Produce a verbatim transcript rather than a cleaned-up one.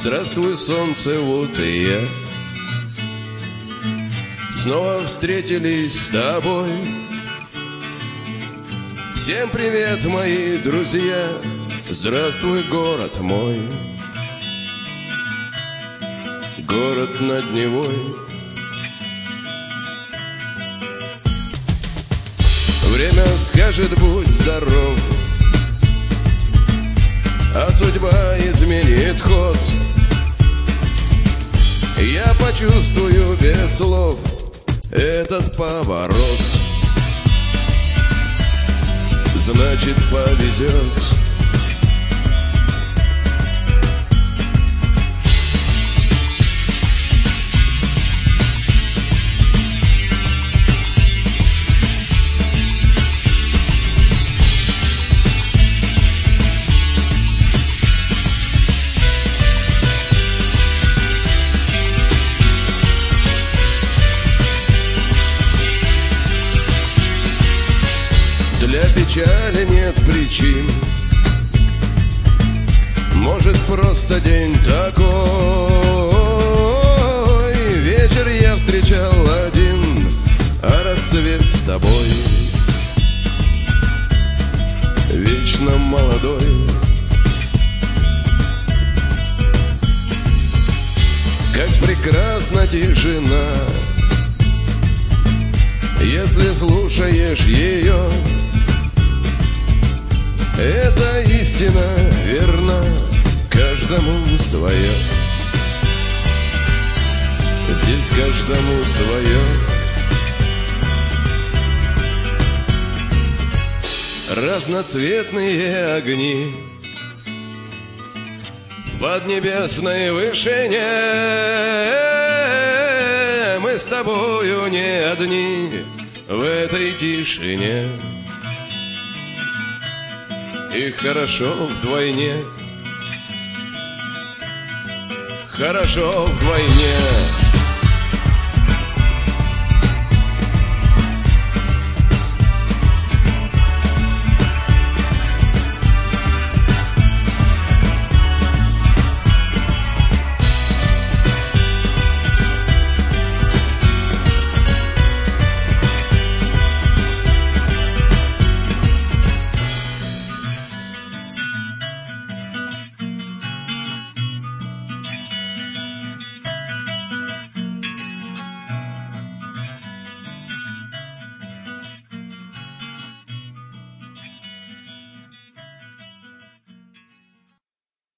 Здравствуй, солнце, вот и я. Снова встретились с тобой. Всем привет, мои друзья. Здравствуй, город мой. Город над Невой. Время скажет: будь здоров, а судьба изменит ход. Я почувствую без слов этот поворот. Значит, повезет. Для печали нет причин. Может, просто день такой. Вечер я встречал один, а рассвет с тобой. Вечно молодой. Как прекрасна тишина, если слушаешь ее. Эта истина верна, каждому своя. Здесь каждому свое. Разноцветные огни в поднебесной вышине. Мы с тобою не одни в этой тишине. И хорошо вдвойне, хорошо вдвойне.